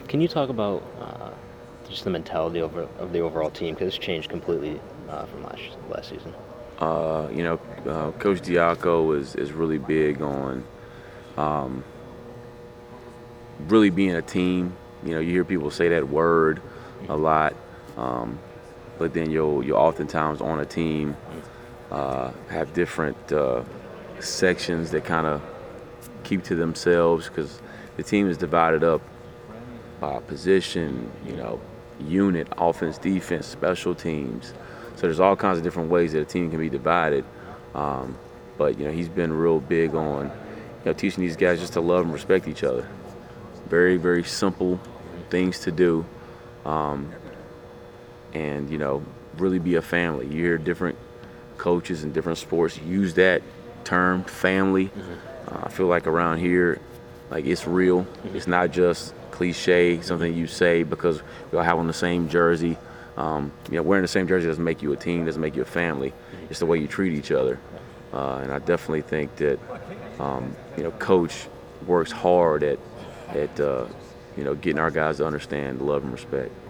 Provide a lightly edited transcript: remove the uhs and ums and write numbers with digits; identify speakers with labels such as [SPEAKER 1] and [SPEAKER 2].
[SPEAKER 1] Can you talk about just the mentality of the overall team? Because it's changed completely from last season.
[SPEAKER 2] Coach Diaco is really big on really being a team. You hear people say that word a lot, but then you'll oftentimes on a team have different sections that kind of keep to themselves because the team is divided up by position, unit, offense, defense, special teams. So there's all kinds of different ways that a team can be divided. Um, but he's been real big on teaching these guys just to love and respect each other. Very very simple things to do, and really be a family. You hear different coaches in different sports use that term, family. I feel like around here, like it's real. It's not just cliche, something you say because we all have on the same jersey. Wearing the same jersey doesn't make you a team, doesn't make you a family. It's the way you treat each other. And I definitely think that coach works hard at getting our guys to understand love and respect.